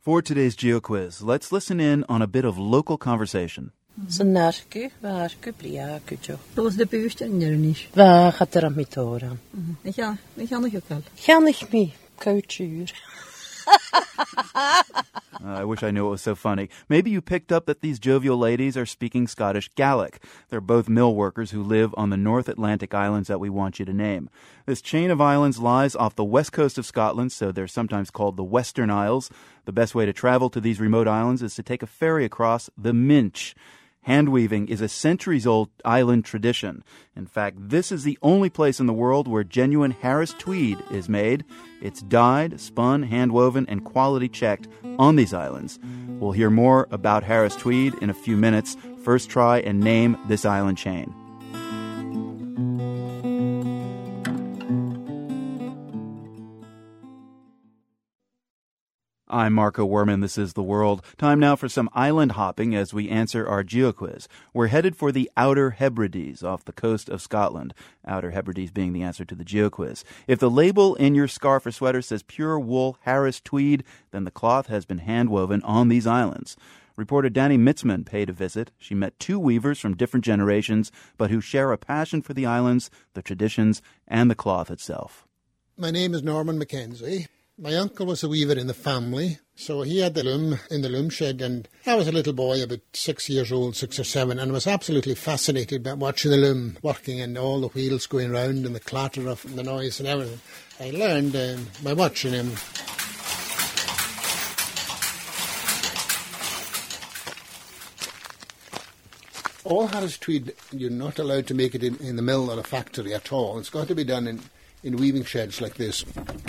For today's GeoQuiz, let's listen in on a bit of local conversation. Så närku, varku, blia, kucho. Los de buurten er niet. Waar gaat er aan met horen? Ik ga nog ook wel. Ga niet mee, couture. I wish I knew it was so funny. Maybe you picked up that these jovial ladies are speaking Scottish Gaelic. They're both mill workers who live on the North Atlantic islands that we want you to name. This chain of islands lies off the west coast of Scotland, so they're sometimes called the Western Isles. The best way to travel to these remote islands is to take a ferry across the Minch. Hand-weaving is a centuries-old island tradition. In fact, this is the only place in the world where genuine Harris tweed is made. It's dyed, spun, hand-woven, and quality-checked on these islands. We'll hear more about Harris tweed in a few minutes. First, try and name this island chain. I'm Marco Werman. This is The World. Time now for some island hopping as we answer our GeoQuiz. We're headed for the Outer Hebrides off the coast of Scotland. Outer Hebrides being the answer to the GeoQuiz. If the label in your scarf or sweater says pure wool Harris tweed, then the cloth has been hand-woven on these islands. Reporter Danny Mitzman paid a visit. She met two weavers from different generations, but who share a passion for the islands, the traditions, and the cloth itself. My name is Norman Mackenzie. My uncle was a weaver in the family, so he had the loom in the loom shed, and I was a little boy, about 6 years old, 6 or 7, and was absolutely fascinated by watching the loom working and all the wheels going round and the clatter of the noise and everything. I learned by watching him. All Harris tweed, you're not allowed to make it in the mill or a factory at all. It's got to be done in weaving sheds like this.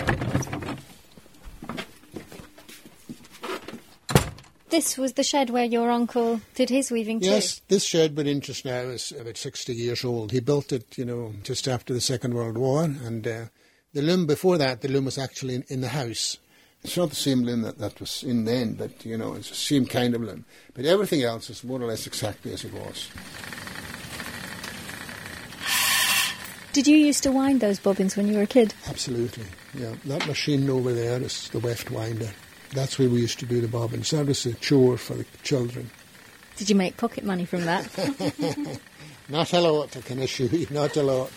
This was the shed where your uncle did his weaving too? Yes, this shed we're in just now is about 60 years old. He built it, just after the Second World War, and the loom before that, the loom was actually in the house. It's not the same loom that was in then, but, it's the same kind of loom. But everything else is more or less exactly as it was. Did you used to wind those bobbins when you were a kid? Absolutely, yeah. That machine over there is the weft winder. That's where we used to do the bobbins. That was a chore for the children. Did you make pocket money from that? Not a lot, I can assure you, not a lot.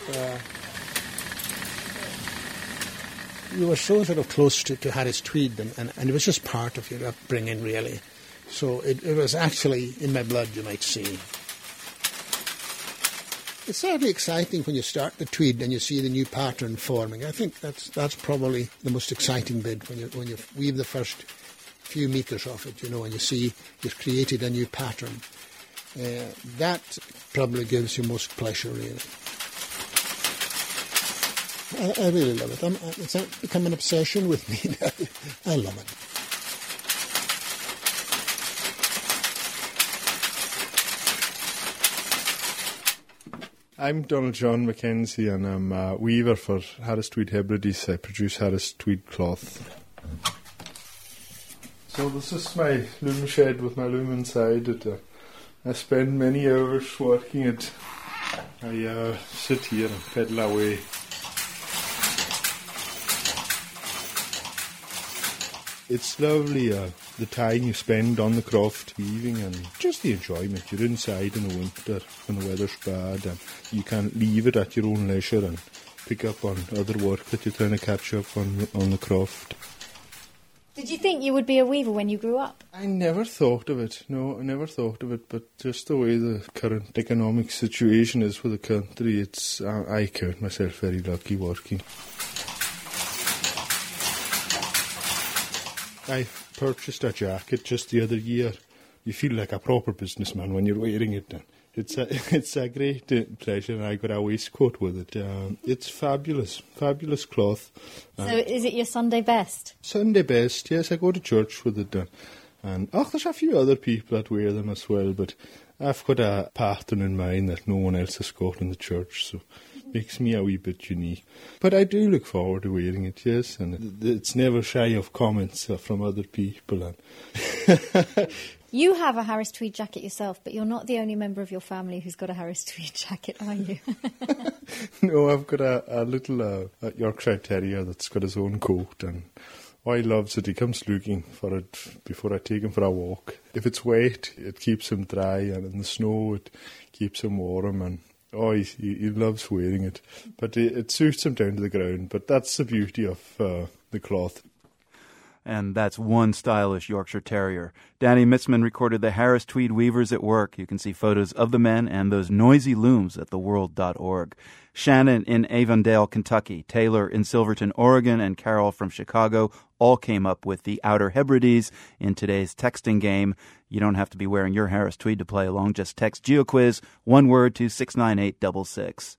You were so sort of close to Harris tweed, and it was just part of your upbringing, really. So it was actually in my blood, you might say. It's certainly exciting when you start the tweed and you see the new pattern forming. I think that's probably the most exciting bit when you weave the first few metres of it, and you see you've created a new pattern. That probably gives you most pleasure, really. I really love it. It's become an obsession with me now. I love it. I'm Donald John Mackenzie, and I'm a weaver for Harris Tweed Hebrides. I produce Harris Tweed cloth. So this is my loom shed with my loom inside it. I spend many hours working it. I sit here and pedal away. It's lovely, the time you spend on the craft weaving and just the enjoyment. You're inside in the winter when the weather's bad and you can leave it at your own leisure and pick up on other work that you're trying to catch up on the craft. Did you think you would be a weaver when you grew up? I never thought of it. No, I never thought of it, but just the way the current economic situation is for the country, I count myself very lucky working. I purchased a jacket just the other year. You feel like a proper businessman when you're wearing it. It's a great pleasure, and I got a waistcoat with it. It's fabulous cloth. So is it your Sunday best? Sunday best, yes. I go to church with it. And there's a few other people that wear them as well, but I've got a pattern in mind that no one else has got in the church, so makes me a wee bit unique. But I do look forward to wearing it, yes, and it's never shy of comments from other people. You have a Harris Tweed jacket yourself, but you're not the only member of your family who's got a Harris Tweed jacket, are you? No, I've got a little Yorkshire Terrier that's got his own coat, and I loves it. He comes looking for it before I take him for a walk. If it's wet, it keeps him dry, and in the snow, it keeps him warm. And he loves wearing it. But it suits him down to the ground. But that's the beauty of the cloth. And that's one stylish Yorkshire Terrier. Danny Mitzman recorded the Harris Tweed Weavers at work. You can see photos of the men and those noisy looms at theworld.org. Shannon in Avondale, Kentucky, Taylor in Silverton, Oregon, and Carol from Chicago all came up with the Outer Hebrides in today's texting game. You don't have to be wearing your Harris Tweed to play along. Just text GeoQuiz, one word, to 69866.